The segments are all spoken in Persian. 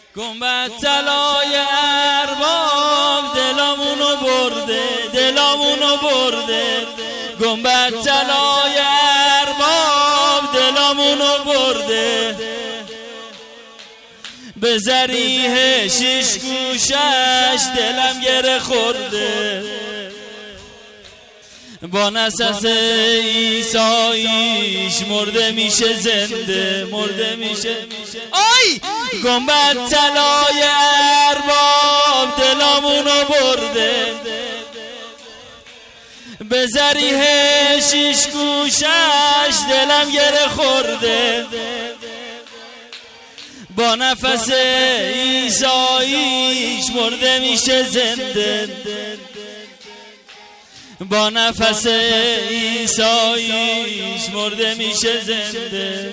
گنبد طلای ارباب دلامونو برده، دلامونو برده. گنبد طلای ارباب دلامونو برده. به ذریح شیش گوشش دلم گره خورده. با نسس عیساییش مرده میشه زنده، مرده میشه. آی گنبد طلای ارباب دلامونو برده. به ذریح شیش گوشش دلم گره خورده. با نفس عیساییش مرده میشه زنده. با نفس عیساییش مرده میشه زنده.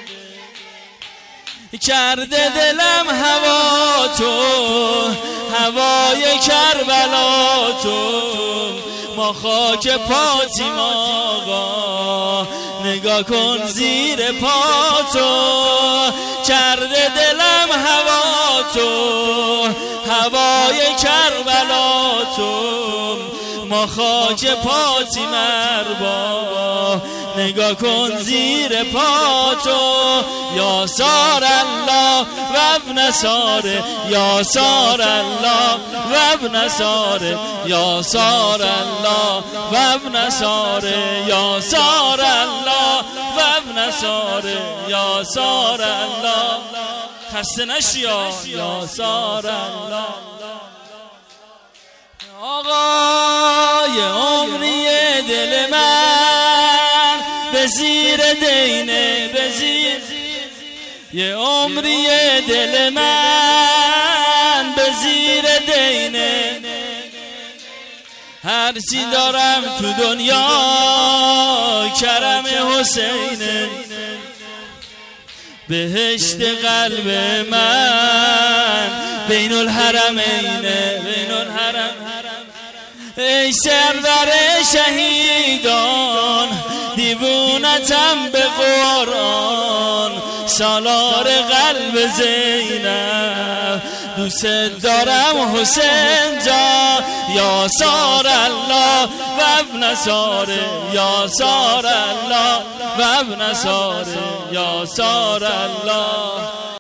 کرده دلم هوا تو، هوای کربلا تو. ما خاک پاتیم آقا، نگاه کن زیر پا تو. کرده دلم هوا تو، هوای کربلا تو. ما خاک پاتیم ارباب، نگاه کن زیر پا تو. یا سار الله و ابن ساره، یا سار الله و ابن ساره، یا سار الله و ابن ساره، یا سار الله و ابن ساره، یا سار الله. خسته نشی یا سار الله. آقای عمری دل من به زیر دینه، به زیر یه عمری دل من به زیر دینه. هرچی دارم تو دنیا کرم حسینه. بهشت قلب من بین الحرمینه، بین الحرم. ای سردار شهیدان دیوونتم به قرآن. سالار قلب زینب دوست دارم حسین جان. یا سار الله و ابن ساره، یا سار الله و ابن ساره، یا سار الله.